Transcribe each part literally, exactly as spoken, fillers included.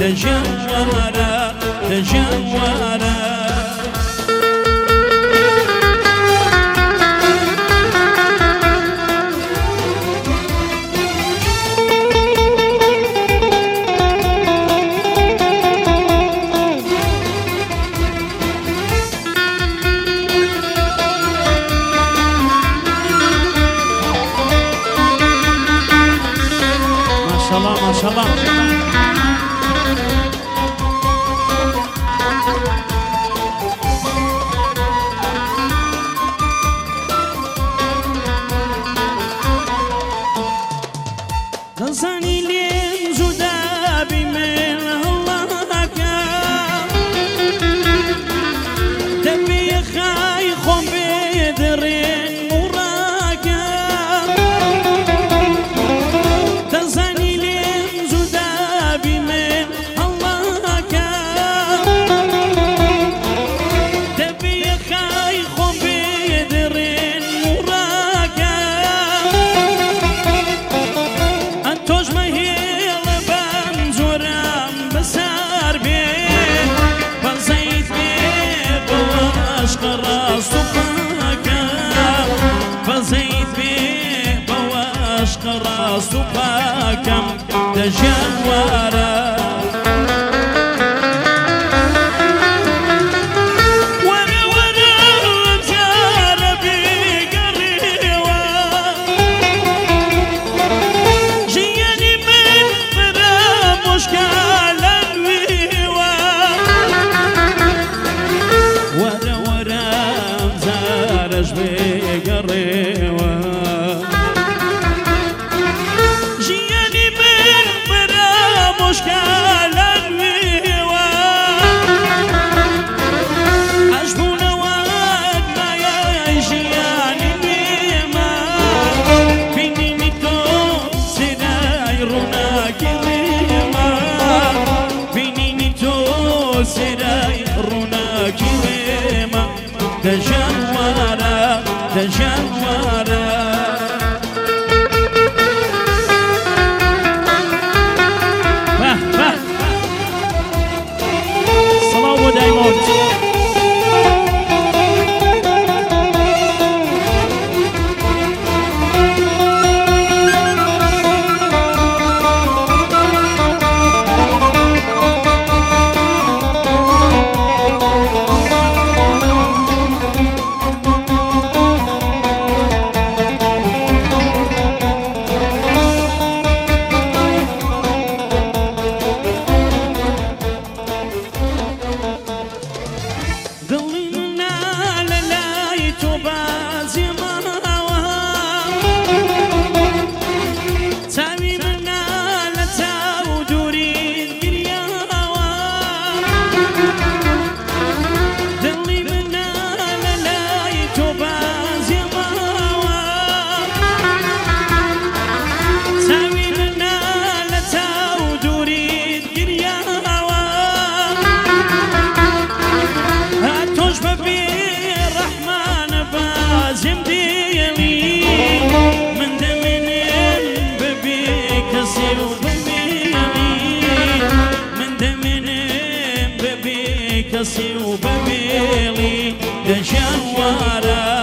تجوارا تجوارا ما شاء الله غزاني لين جدابي من الله كان دبي خاي خم بدرين وراكا غزاني لين جدابي من الله كان دبي خاي خم بدرين وراكا انتوش ما هي لبنزورم بسار بي بزيت بي بواشق راس وفاكا بزيت بي بواشق راس وفاكا تجوارا جياني من برا مشكلة الويوة عجبونا وقتنا يا جياني بيما بيني تو سراي رونا كريما بيني تو سراي رونا كريما تجوارا تجوارا واه واه صلاة ودايموت كسي وبميلي تجوارا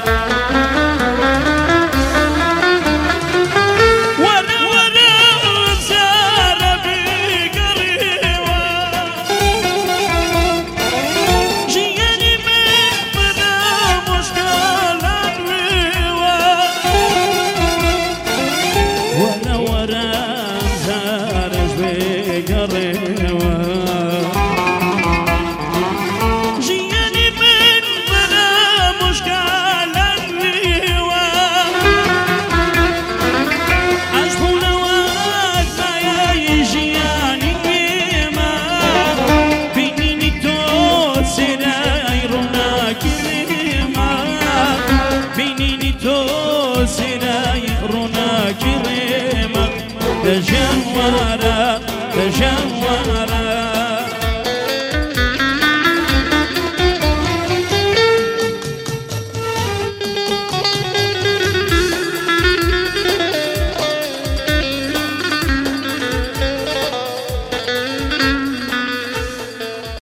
ورا ورا زار بقريوة جياني من بلا مشكلة الويوة ورا ورا زار بقريوة تجوارا تجوارا